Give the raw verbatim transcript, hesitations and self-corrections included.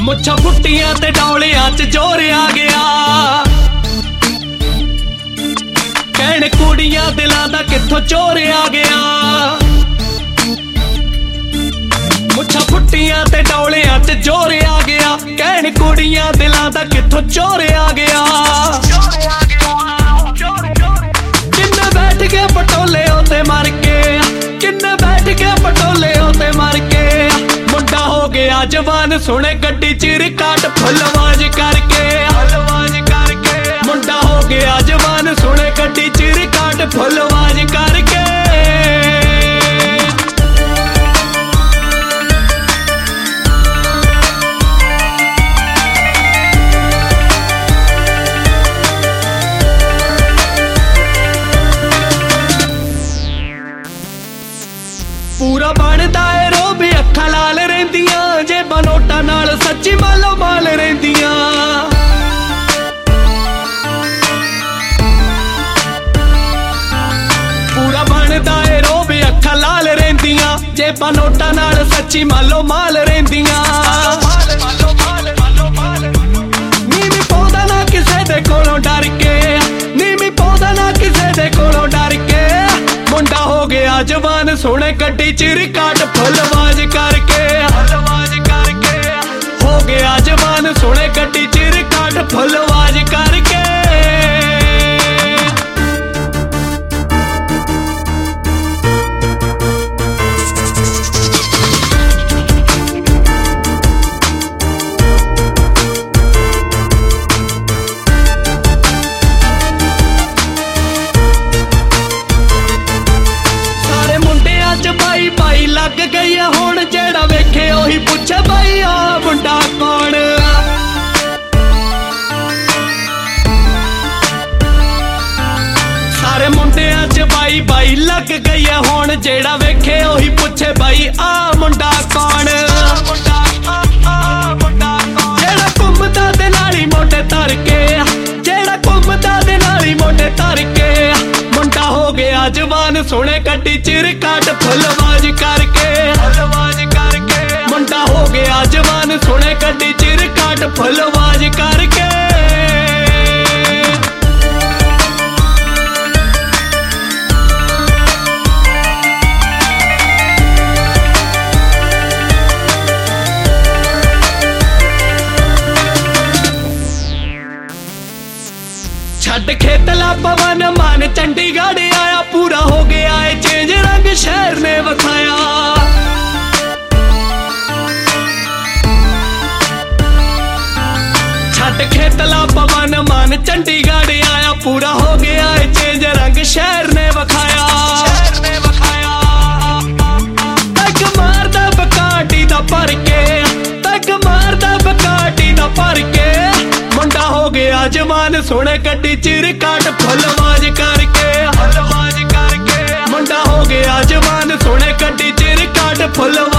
ਮੁੱਛਾਂ ਫੁੱਟੀਆਂ ਤੇ ਡੌਲਿਆਂ ਚ ਜ਼ੋਰ ਆ ਗਿਆ। ਕਹਿਣ ਕੁੜੀਆਂ ਦਿਲਾਂ ਦਾ ਕਿੱਥੋਂ ਚੋਰ ਆ ਗਿਆ। ਮੁੱਛਾਂ ਫੁੱਟੀਆਂ ਤੇ ਡੌਲਿਆਂ ਚ ਜ਼ੋਰ ਆ ਗਿਆ। ਕਹਿਣ ਕੁੜੀਆਂ ਦਿਲਾਂ ਦਾ ਕਿੱਥੋਂ ਚੋਰ ਆ ਗਿਆ। ਕਿੰਨੇ ਬੈਠ ਕੇ ਪਟੋਲੇ ਉੱਤੇ ਮਰ ਕੇ, ਕਿੰਨੇ ਬੈਠ ਕੇ ਪਟੋਲੇ ਉੱਤੇ ਮਰ ਕੇ। ਮੁੰਡਾ ਹੋ ਗਿਆ ਜਵਾਨ ਸੁਣੇ ਗੱਡੀ ਚ ਰਿਕਾਰਡ ਫੁੱਲ ਆਵਾਜ਼ ਕਰਕੇ, ਆਵਾਜ਼ ਕਰਕੇ। ਮੁੰਡਾ ਹੋ ਗਿਆ ਜਵਾਨ ਸੁਣੇ ਗੱਡੀ ਚ ਰਿਕਾਰਡ ਫੁੱਲ ਆਵਾਜ਼ ਕਰਕੇ। ਪੂਰਾ ਬਣਦਾ ਏ ਰੋਬ ਅੱਖਾਂ ਲਾਲ ਰਹਿੰਦੀਆਂ, ਜੇਬਾਂ ਨੋਟਾਂ ਨਾਲ ਸੱਚੀ ਮਾਲੋ ਮਾਲ ਰਹਿੰਦੀਆਂ। ਪੂਰਾ ਬਣਦਾ ਏ ਰੋਬ ਅੱਖਾਂ ਲਾਲ ਰਹਿੰਦੀਆਂ, ਜੇਬਾਂ ਨੋਟਾਂ ਨਾਲ ਸੱਚੀ ਮਾਲੋ ਮਾਲ ਰਹਿੰਦੀਆਂ। ਨੀਵੀਂ ਪਾਉਂਦਾ ਨਾ ਕਿਸੇ ਦੇ ਕੋਲੋਂ ਡਰ ਕੇ, ਨੀਵੀਂ ਪਾਉਂਦਾ ਨਾ ਕਿਸੇ ਦੇ ਕੋਲੋਂ ਡਰ ਕੇ। ਮੁੰਡਾ ਹੋ ਗਿਆ ਜਵਾਨ ਸੋਹਣੇ ਗੱਡੀ ਚ ਰਿਕਾਰਡ ਫੁੱਲ ਆਵਾਜ਼ ਕਰਕੇ, ਆਵਾਜ਼ ਕਰਕੇ। ਹੋ ਗਿਆ ਜਵਾਨ ਸੋਹਣੇ ਗੱਡੀ ਚ ਰਿਕਾਰਡ ਫੁੱਲ ਆਵਾਜ਼ ਕਰਕੇ। ਬਾਈ ਬਾਈ ਲੱਗ ਗਈ ਹੁਣ, ਜਿਹੜਾ ਵੇਖੇ ਉਹੀ ਪੁੱਛੇ ਬਾਈ ਆ ਮੁੰਡਾ ਕੌਣ। ਸਾਰੇ ਮੁੰਡਿਆਂ ਚ ਬਾਈ ਬਾਈ ਲੱਗ ਗਈ ਹੁਣ, ਜਿਹੜਾ ਵੇਖੇ ਉਹੀ ਪੁੱਛੇ ਬਾਈ ਆ ਮੁੰਡਾ ਕੌਣ। ਜਿਹੜਾ ਘੁੰਮਦਾ ਦੇ ਨਾਲੀ ਮੋਢੇ ਧਰ ਕੇ, ਜਿਹੜਾ ਘੁੰਮਦਾ ਦੇ ਨਾਲੀ ਮੋਢੇ ਧਰ ਕੇ। ਮੁੰਡਾ ਹੋ ਗਿਆ ਜਵਾਨ ਸੋਹਣੇ ਗੱਡੀ ਚ ਰਿਕਾਰਡ ਫੁੱਲ ਆਵਾਜ਼ ਕਰਕੇ, ਆਵਾਜ਼ ਕਰਕੇ। ਮੁੰਡਾ ਹੋ ਗਿਆ ਜਵਾਨ ਸੋਹਣੇ ਗੱਡੀ ਚ ਰਿਕਾਰਡ ਫੁੱਲ ਆਵਾਜ਼ ਕਰਕੇ। ਛੱਡ ਖੇਤਲਾ ਪਵਨ ਮਾਨ ਚੰਡੀਗੜ੍ਹ ਆਇਆ, ਪੂਰਾ ਹੋ ਗਿਆ ਏ ਚੇਂਜ ਰੰਗ ਸ਼ਹਿਰ ਨੇ ਵਿਖਾਇਆ। ਛੱਡ ਖੇਤਲਾ ਪਵਨ ਮਾਨ ਚੰਡੀਗੜ੍ਹ ਆਇਆ, ਪੂਰਾ ਹੋ ਗਿਆ ਏ ਚੇਂਜ ਰੰਗ ਸ਼ਹਿਰ ਨੇ ਵਿਖਾਇਆ। ਤੱਕ ਮਾਰਦਾ ਬਕਾਟੀ ਦਾ ਭਰ ਕੇ, ਤੱਕ ਮਾਰਦਾ ਬਕਾਟੀ ਦਾ ਭਰ ਕੇ। ਮੁੰਡਾ ਹੋ ਗਿਆ ਜਵਾਨ ਸੋਹਣੇ ਗੱਡੀ ਚ ਰਿਕਾਰਡ ਫੁੱਲ ਆਵਾਜ਼ ਕਰਕੇ, ਆਵਾਜ਼ ਕਰਕੇ। ਮੁੰਡਾ ਹੋ ਗਿਆ ਜਵਾਨ ਸੋਹਣੇ ਗੱਡੀ ਚ ਰਿਕਾਰਡ ਫੁੱਲ